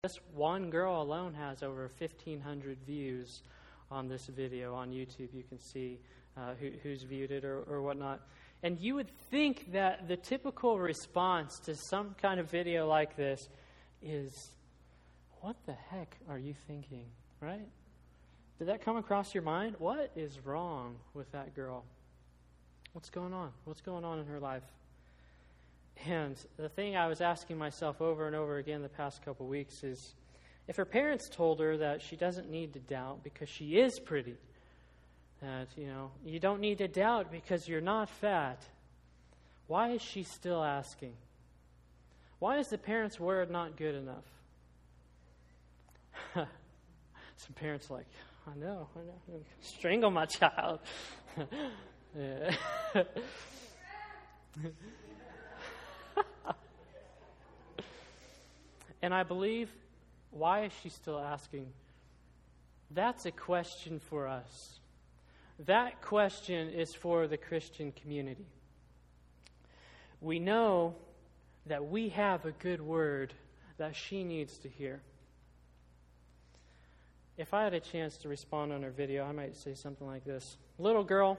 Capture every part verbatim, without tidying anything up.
This one girl alone has over fifteen hundred views on this video on YouTube. You can see uh, who, who's viewed it or, or whatnot. And you would think that the typical response to some kind of video like this is, what the heck are you thinking, right? Did that come across your mind? What is wrong with that girl? What's going on? What's going on in her life? And the thing I was asking myself over and over again the past couple weeks is, if her parents told her that she doesn't need to doubt because she is pretty, that, you know, you don't need to doubt because you're not fat, why is she still asking? Why is the parents' word not good enough? Some parents are like, I know, I know, strangle my child. Yeah. And I believe, why is she still asking? That's a question for us. That question is for the Christian community. We know that we have a good word that she needs to hear. If I had a chance to respond on her video, I might say something like this. Little girl,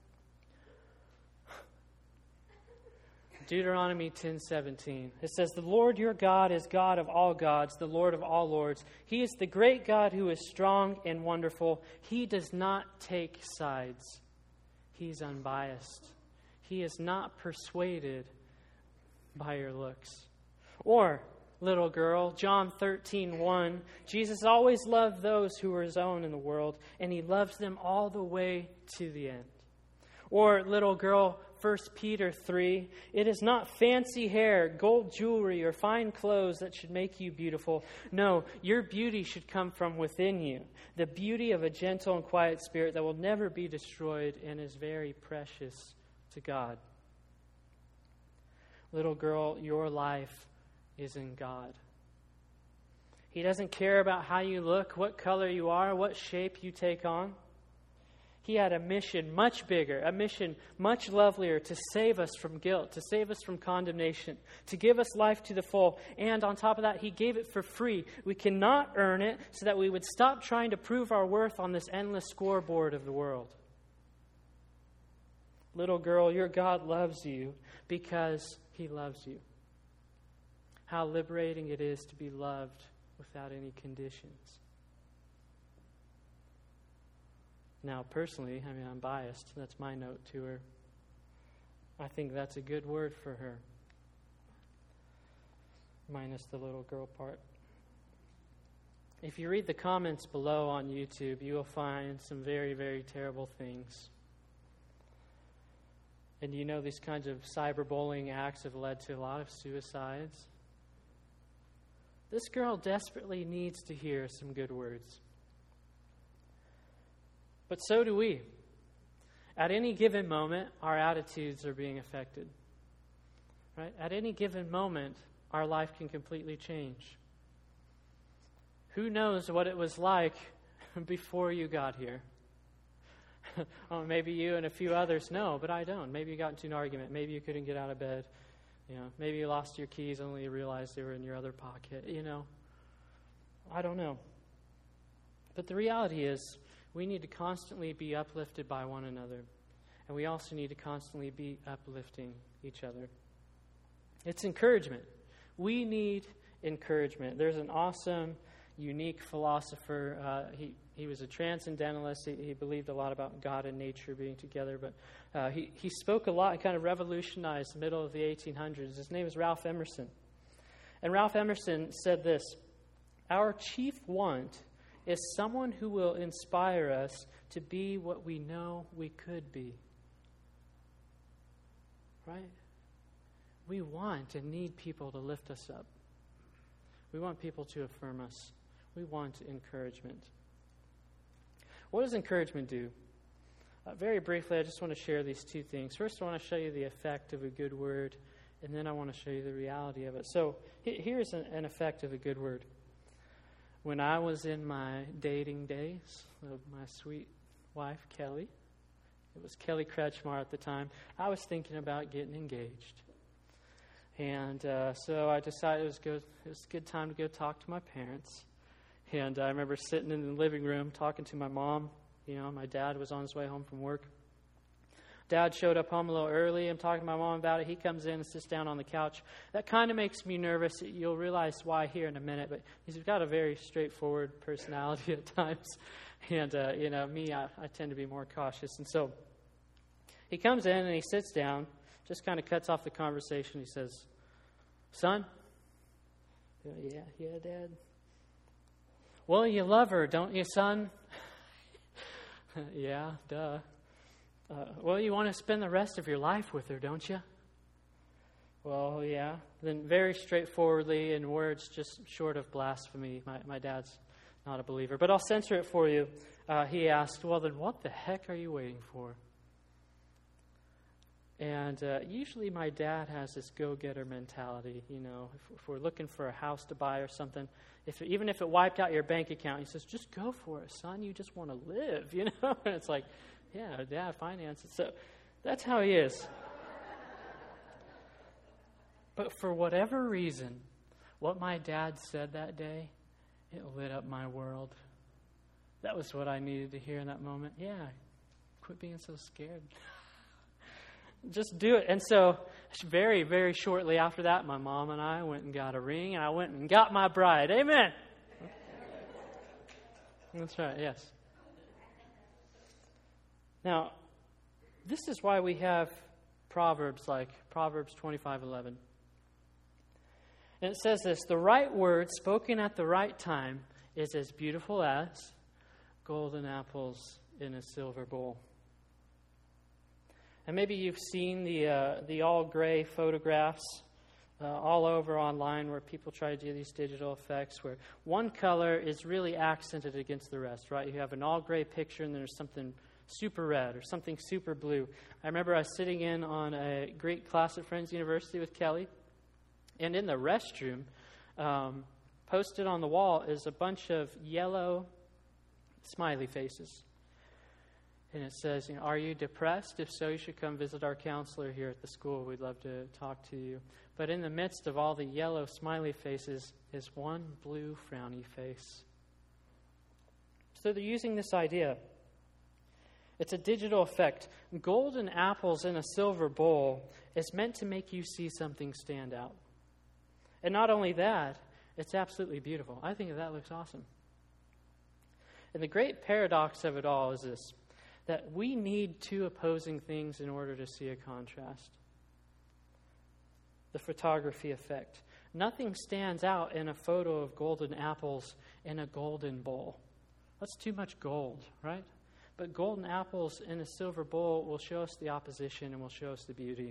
Deuteronomy ten seventeen. It says, "The Lord your God is God of all gods, the Lord of all lords. He is the great God who is strong and wonderful. He does not take sides. He's unbiased. He is not persuaded by your looks." Or, little girl, John thirteen one. Jesus always loved those who were his own in the world, and he loves them all the way to the end. Or, little girl, First Peter three, "It is not fancy hair, gold jewelry, or fine clothes that should make you beautiful. No, your beauty should come from within you, the beauty of a gentle and quiet spirit that will never be destroyed and is very precious to God." Little girl, your life is in God. He doesn't care about how you look, what color you are, what shape you take on. He had a mission much bigger, a mission much lovelier, to save us from guilt, to save us from condemnation, to give us life to the full. And on top of that, he gave it for free. We cannot earn it, so that we would stop trying to prove our worth on this endless scoreboard of the world. Little girl, your God loves you because he loves you. How liberating it is to be loved without any conditions. Now, personally, I mean, I'm biased. That's my note to her. I think that's a good word for her. Minus the little girl part. If you read the comments below on YouTube, you will find some very, very terrible things. And you know, these kinds of cyberbullying acts have led to a lot of suicides. This girl desperately needs to hear some good words. But so do we. At any given moment, our attitudes are being affected. Right? At any given moment, our life can completely change. Who knows what it was like before you got here? Oh, maybe you and a few others know, but I don't. Maybe you got into an argument. Maybe you couldn't get out of bed. You know, maybe you lost your keys only you realized they were in your other pocket. You know, I don't know. But the reality is, we need to constantly be uplifted by one another. And we also need to constantly be uplifting each other. It's encouragement. We need encouragement. There's an awesome, unique philosopher. Uh, he, he was a transcendentalist. He, he believed a lot about God and nature being together. But uh, he, he spoke a lot and kind of revolutionized the middle of the eighteen hundreds. His name is Ralph Emerson. And Ralph Emerson said this: "Our chief want is someone who will inspire us to be what we know we could be." Right? We want and need people to lift us up. We want people to affirm us. We want encouragement. What does encouragement do? Uh, very briefly, I just want to share these two things. First, I want to show you the effect of a good word, and then I want to show you the reality of it. So here's an, an effect of a good word. When I was in my dating days of my sweet wife, Kelly, it was Kelly Kretschmar at the time, I was thinking about getting engaged. And uh, so I decided it was, good, it was a good time to go talk to my parents. And I remember sitting in the living room talking to my mom. You know, my dad was on his way home from work. Dad showed up home a little early. I'm talking to my mom about it. He comes in and sits down on the couch. That kind of makes me nervous. You'll realize why here in a minute. But he's got a very straightforward personality at times. And, uh, you know, me, I, I tend to be more cautious. And so he comes in and he sits down, just kind of cuts off the conversation. He says, "Son?" "Yeah, yeah, Dad." "Well, you love her, don't you, son?" "Yeah, duh." Uh, "well, you want to spend the rest of your life with her, don't you?" "Well, yeah." Then very straightforwardly, in words just short of blasphemy, my, my dad's not a believer, but I'll censor it for you. Uh, he asked, "Well, then what the heck are you waiting for?" And uh, usually my dad has this go-getter mentality. You know, if, if we're looking for a house to buy or something, if even if it wiped out your bank account, he says, "Just go for it, son. You just want to live," you know? And it's like, yeah, Dad finances. So that's how he is. But for whatever reason, what my dad said that day, it lit up my world. That was what I needed to hear in that moment. Yeah, quit being so scared. Just do it. And so very, very shortly after that, my mom and I went and got a ring, and I went and got my bride. Amen. That's right, yes. Now, this is why we have Proverbs like Proverbs twenty-five eleven. And it says this: "The right word spoken at the right time is as beautiful as golden apples in a silver bowl." And maybe you've seen the uh, the all-gray photographs uh, all over online where people try to do these digital effects where one color is really accented against the rest, right? You have an all-gray picture and there's something super red or something super blue. I remember I was sitting in on a Greek class at Friends University with Kelly, and in the restroom, um, posted on the wall is a bunch of yellow smiley faces. And it says, you know, "Are you depressed? If so, you should come visit our counselor here at the school. We'd love to talk to you." But in the midst of all the yellow smiley faces is one blue frowny face. So they're using this idea. It's a digital effect. Golden apples in a silver bowl is meant to make you see something stand out. And not only that, it's absolutely beautiful. I think that looks awesome. And the great paradox of it all is this: that we need two opposing things in order to see a contrast. The photography effect. Nothing stands out in a photo of golden apples in a golden bowl. That's too much gold, right? But golden apples in a silver bowl will show us the opposition and will show us the beauty.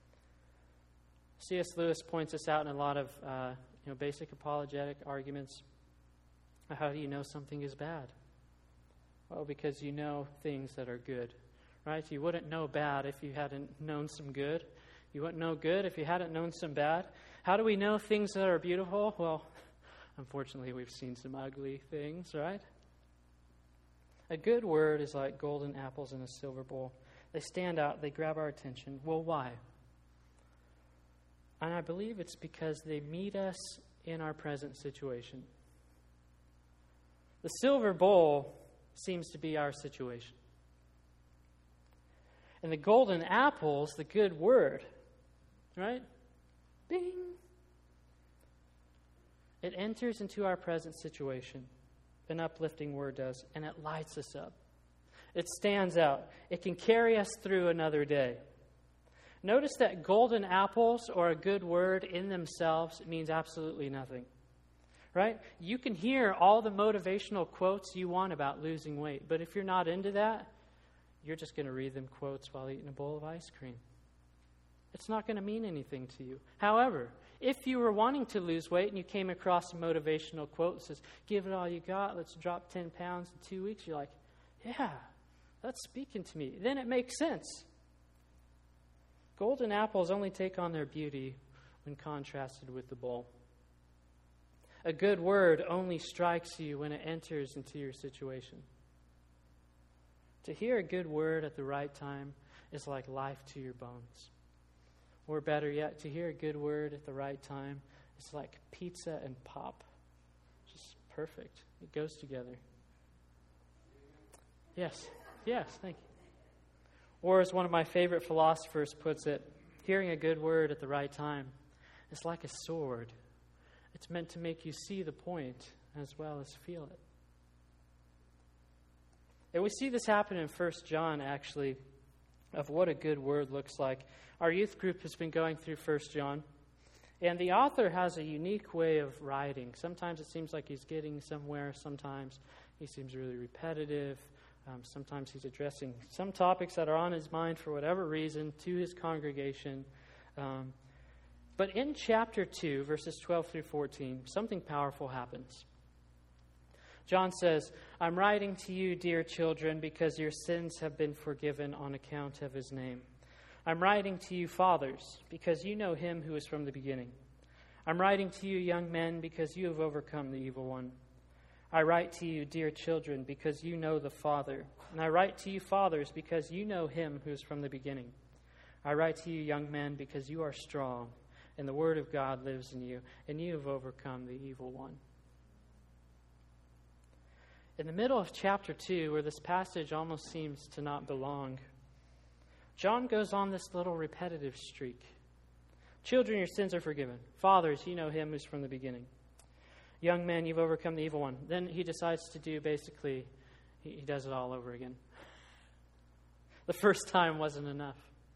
C S Lewis points this out in a lot of uh, you know, basic apologetic arguments. How do you know something is bad? Well, because you know things that are good, right? You wouldn't know bad if you hadn't known some good. You wouldn't know good if you hadn't known some bad. How do we know things that are beautiful? Well, unfortunately, we've seen some ugly things, right? A good word is like golden apples in a silver bowl. They stand out, they grab our attention. Well, why? And I believe it's because they meet us in our present situation. The silver bowl seems to be our situation. And the golden apples, the good word, right? Bing! It enters into our present situation. An uplifting word does, and it lights us up. It stands out. It can carry us through another day. Notice that golden apples or a good word in themselves means absolutely nothing. Right? You can hear all the motivational quotes you want about losing weight, but if you're not into that, you're just going to read them quotes while eating a bowl of ice cream. It's not going to mean anything to you. However, if you were wanting to lose weight and you came across a motivational quote that says, "Give it all you got, let's drop ten pounds in two weeks, you're like, yeah, that's speaking to me. Then it makes sense. Golden apples only take on their beauty when contrasted with the bowl. A good word only strikes you when it enters into your situation. To hear a good word at the right time is like life to your bones. Or better yet, to hear a good word at the right time is like pizza and pop. Just perfect. It goes together. Yes. Yes, thank you. Or as one of my favorite philosophers puts it, hearing a good word at the right time is like a sword. It's meant to make you see the point as well as feel it. And we see this happen in First John, actually, of what a good word looks like. Our youth group has been going through First John, and the author has a unique way of writing. Sometimes it seems like he's getting somewhere. Sometimes he seems really repetitive. Um, sometimes he's addressing some topics that are on his mind for whatever reason to his congregation. Um, but in chapter two, verses twelve through fourteen, something powerful happens. John says, I'm writing to you, dear children, because your sins have been forgiven on account of his name. I'm writing to you, fathers, because you know him who is from the beginning. I'm writing to you, young men, because you have overcome the evil one. I write to you, dear children, because you know the Father. And I write to you, fathers, because you know him who is from the beginning. I write to you, young men, because you are strong, and the word of God lives in you, and you have overcome the evil one. In the middle of chapter two, where this passage almost seems to not belong, John goes on this little repetitive streak. Children, your sins are forgiven. Fathers, you know him who's from the beginning. Young men, you've overcome the evil one. Then he decides to do basically, he, he does it all over again. The first time wasn't enough.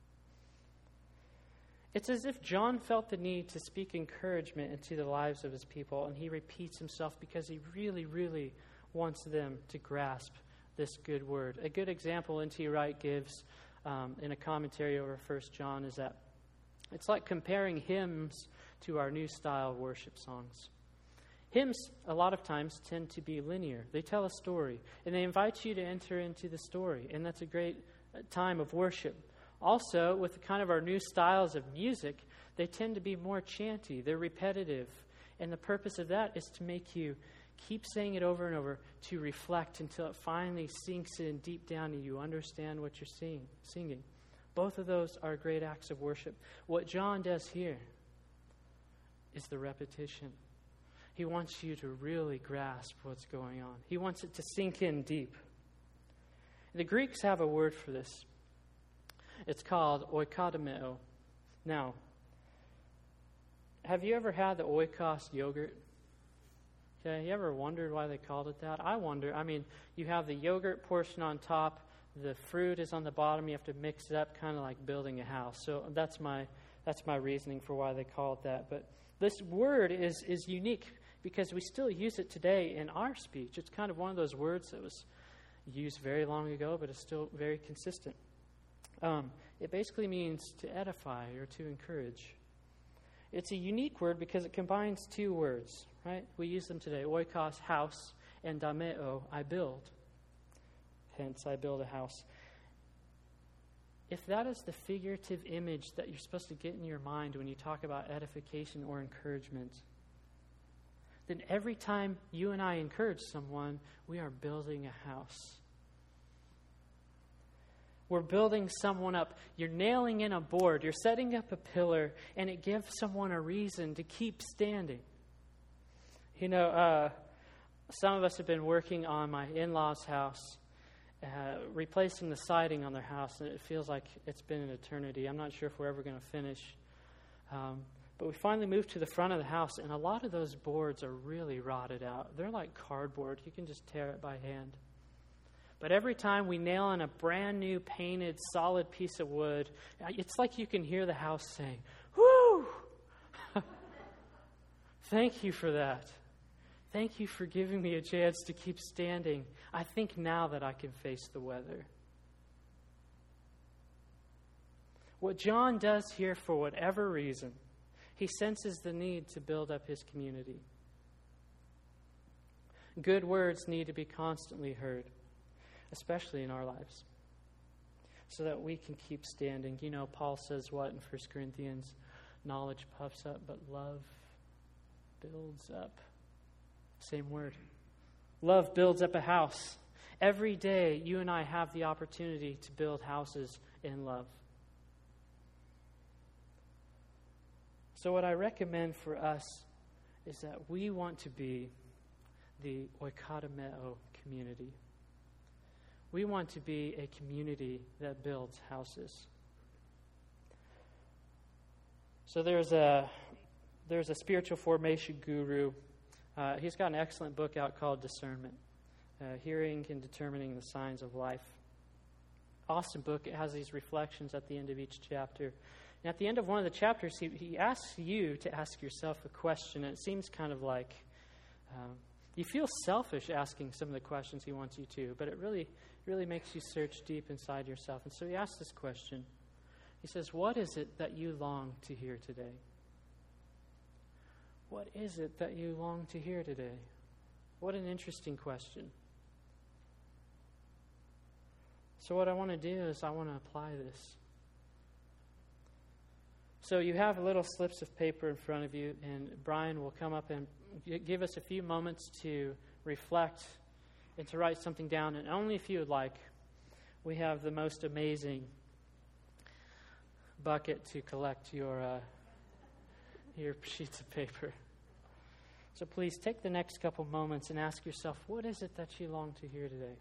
It's as if John felt the need to speak encouragement into the lives of his people, and he repeats himself because he really, really wants them to grasp this good word. A good example N T Wright gives um, in a commentary over First John is that it's like comparing hymns to our new style worship songs. Hymns, a lot of times, tend to be linear. They tell a story, and they invite you to enter into the story, and that's a great time of worship. Also, with the kind of our new styles of music, they tend to be more chanty. They're repetitive, and the purpose of that is to make you keep saying it over and over, to reflect until it finally sinks in deep down and you understand what you're seeing, singing. Both of those are great acts of worship. What John does here is the repetition. He wants you to really grasp what's going on. He wants it to sink in deep. The Greeks have a word for this. It's called oikodomeo. Now, have you ever had the oikos yogurt? Okay, you ever wondered why they called it that? I wonder. I mean, you have the yogurt portion on top, the fruit is on the bottom. You have to mix it up, kind of like building a house. So that's my that's my reasoning for why they call it that. But this word is is unique because we still use it today in our speech. It's kind of one of those words that was used very long ago, but is still very consistent. Um, it basically means to edify or to encourage. It's a unique word because it combines two words, right? We use them today. Oikos, house, and dameo, I build. Hence, I build a house. If that is the figurative image that you're supposed to get in your mind when you talk about edification or encouragement, then every time you and I encourage someone, we are building a house. We're building someone up. You're nailing in a board. You're setting up a pillar, and it gives someone a reason to keep standing. You know, uh, some of us have been working on my in-laws' house, uh, replacing the siding on their house, and it feels like it's been an eternity. I'm not sure if we're ever going to finish. Um, but we finally moved to the front of the house, and a lot of those boards are really rotted out. They're like cardboard. You can just tear it by hand. But every time we nail in a brand new painted solid piece of wood, it's like you can hear the house saying, "Whoo! Thank you for that. Thank you for giving me a chance to keep standing. I think now that I can face the weather." What John does here, for whatever reason, he senses the need to build up his community. Good words need to be constantly heard, especially in our lives, so that we can keep standing. You know, Paul says what in First Corinthians? Knowledge puffs up, but love builds up. Same word. Love builds up a house. Every day, you and I have the opportunity to build houses in love. So what I recommend for us is that we want to be the oikodomeo community. We want to be a community that builds houses. So there's a there's a spiritual formation guru. Uh, he's got an excellent book out called Discernment, uh, Hearing and Determining the Signs of Life. Awesome book. It has these reflections at the end of each chapter. And at the end of one of the chapters, he, he asks you to ask yourself a question. And it seems kind of like um, you feel selfish asking some of the questions he wants you to, but it really, really makes you search deep inside yourself. And so he asks this question. He says, what is it that you long to hear today? What is it that you long to hear today? What an interesting question. So what I want to do is I want to apply this. So you have little slips of paper in front of you, and Brian will come up and give us a few moments to reflect and to write something down, and only if you would like. We have the most amazing bucket to collect your uh, your sheets of paper. So please take the next couple moments and ask yourself, what is it that you long to hear today?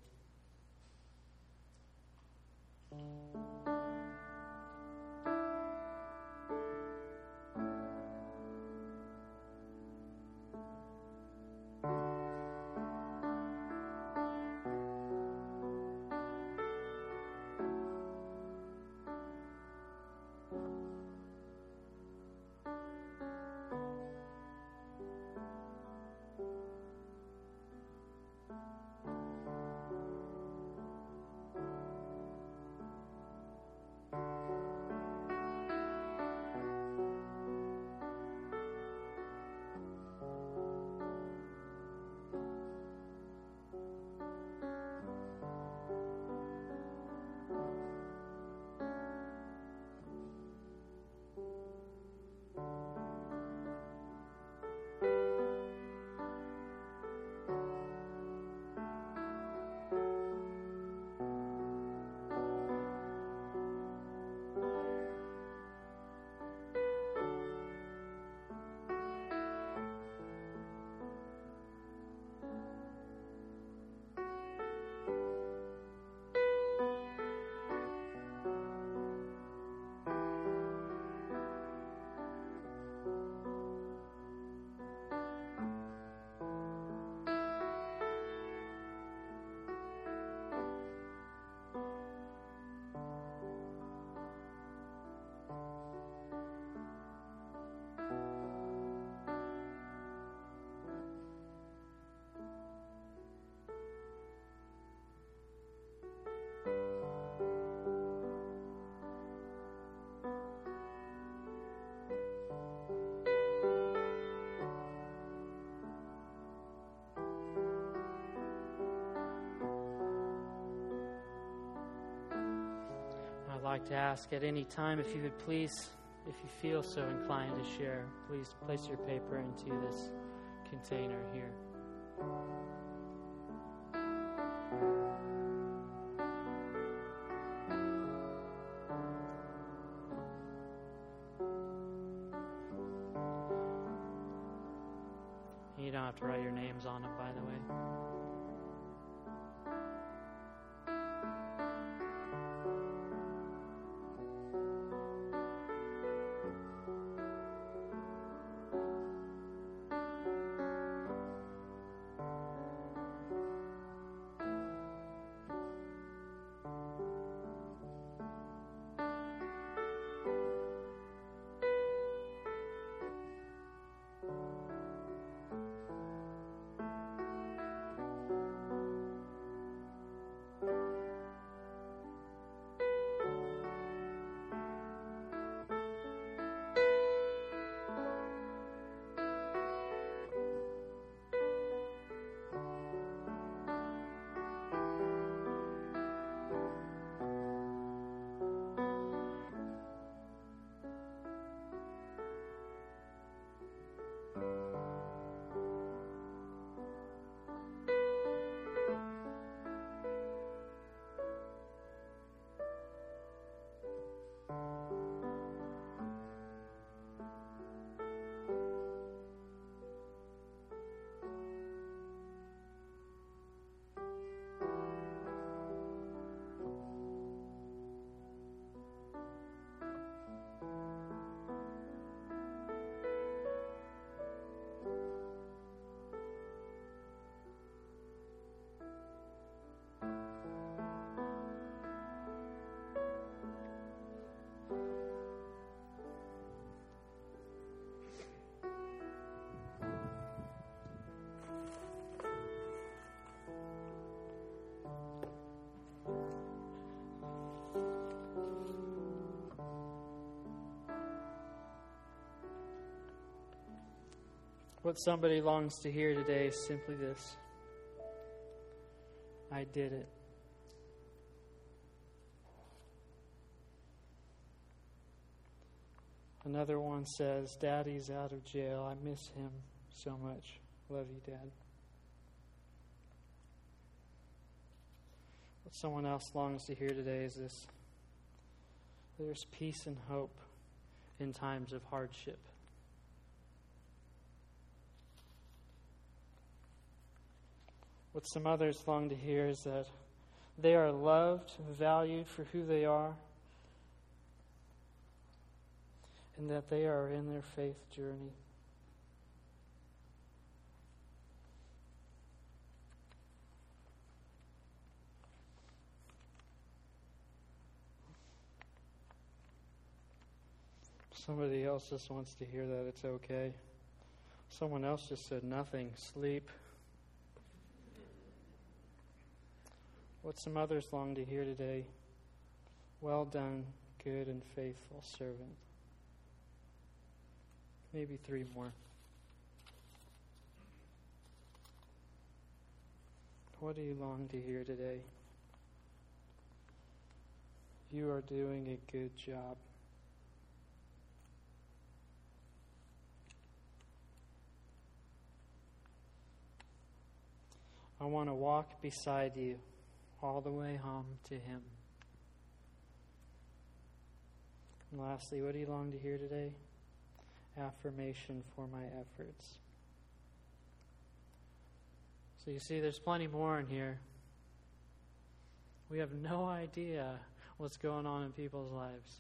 I'd like to ask at any time if you would please, if you feel so inclined to share, please place your paper into this container here. You don't have to write your names on them, by the way. What somebody longs to hear today is simply this: I did it. Another one says, Daddy's out of jail. I miss him so much. Love you, Dad. What someone else longs to hear today is this: there's peace and hope in times of hardship. What some others long to hear is that they are loved, valued for who they are, and that they are in their faith journey. Somebody else just wants to hear that it's okay. Someone else just said nothing. Sleep. What some others long to hear today: well done, good and faithful servant. Maybe three more. What do you long to hear today? You are doing a good job. I want to walk beside you all the way home to Him. And lastly, what do you long to hear today? Affirmation for my efforts. So you see, there's plenty more in here. We have no idea what's going on in people's lives.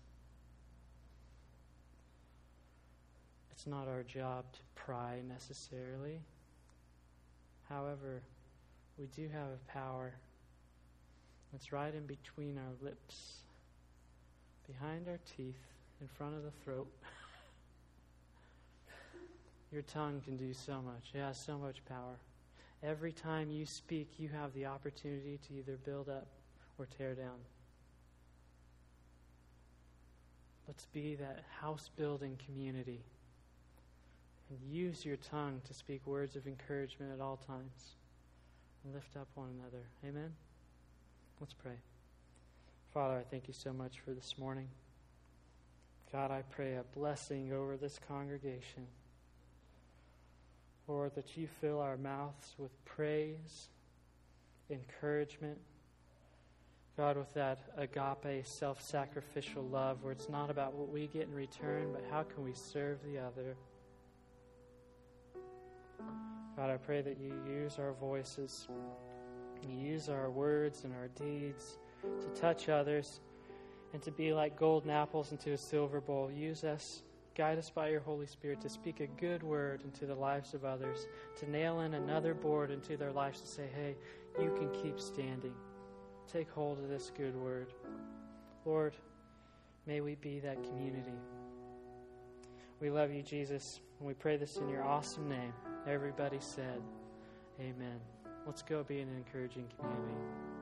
It's not our job to pry necessarily. However, we do have a power that's right in between our lips, behind our teeth, in front of the throat. Your tongue can do so much. It has so much power. Every time you speak, you have the opportunity to either build up or tear down. Let's be that house-building community and use your tongue to speak words of encouragement at all times and lift up one another. Amen? Let's pray. Father, I thank you so much for this morning. God, I pray a blessing over this congregation. Lord, that you fill our mouths with praise, encouragement. God, with that agape, self-sacrificial love where it's not about what we get in return, but how can we serve the other. God, I pray that you use our voices, you use our words and our deeds to touch others and to be like golden apples into a silver bowl. Use us. Guide us by your Holy Spirit to speak a good word into the lives of others, to nail in another board into their lives to say, hey, you can keep standing. Take hold of this good word. Lord, may we be that community. We love you, Jesus, and we pray this in your awesome name. Everybody said, amen. Let's go be an encouraging community.